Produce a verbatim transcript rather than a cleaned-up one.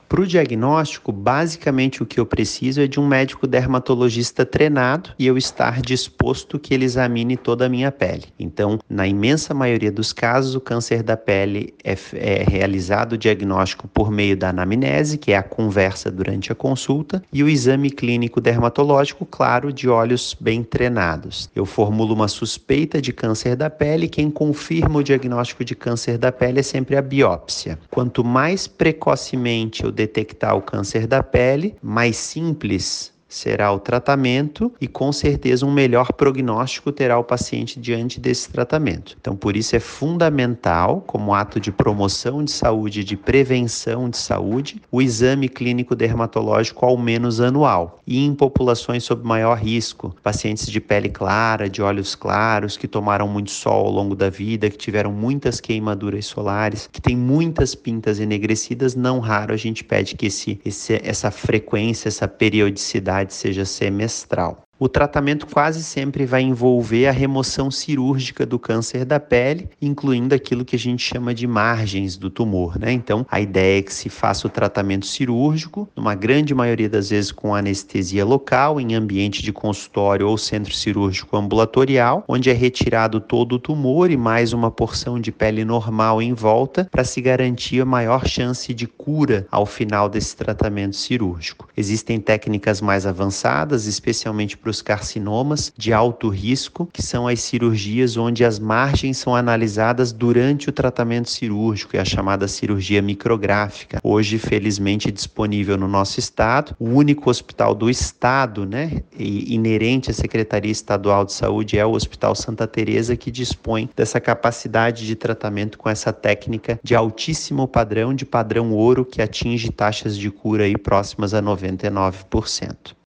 Para o diagnóstico, basicamente o que eu preciso é de um médico dermatologista treinado e eu estar disposto que ele examine toda a minha pele. Então, na imensa maioria dos casos, o câncer da pele é, é realizado o diagnóstico por meio da anamnese, que é a conversa durante a consulta, e o exame clínico dermatológico, claro, de olhos bem treinados. Eu formulo uma suspeita de câncer da pele, quem confirma o diagnóstico de câncer da pele é sempre a biópsia. Quanto mais precocemente eu detectar o câncer da pele, mais simples será o tratamento e com certeza um melhor prognóstico terá o paciente diante desse tratamento. Então, por isso é fundamental, como ato de promoção de saúde e de prevenção de saúde, o exame clínico dermatológico ao menos anual. E em populações sob maior risco, pacientes de pele clara, de olhos claros, que tomaram muito sol ao longo da vida, que tiveram muitas queimaduras solares, que têm muitas pintas enegrecidas, não raro a gente pede que esse, esse, essa frequência, essa periodicidade seja semestral. O tratamento quase sempre vai envolver a remoção cirúrgica do câncer da pele, incluindo aquilo que a gente chama de margens do tumor, né? Então, a ideia é que se faça o tratamento cirúrgico, numa grande maioria das vezes com anestesia local, em ambiente de consultório ou centro cirúrgico ambulatorial, onde é retirado todo o tumor e mais uma porção de pele normal em volta, para se garantir a maior chance de cura ao final desse tratamento cirúrgico. Existem técnicas mais avançadas, especialmente para os carcinomas de alto risco, que são as cirurgias onde as margens são analisadas durante o tratamento cirúrgico, é a chamada cirurgia micrográfica. Hoje, felizmente, disponível no nosso estado, o único hospital do estado, né, e inerente à Secretaria Estadual de Saúde é o Hospital Santa Teresa, que dispõe dessa capacidade de tratamento com essa técnica de altíssimo padrão, de padrão ouro, que atinge taxas de cura aí próximas a noventa e nove por cento.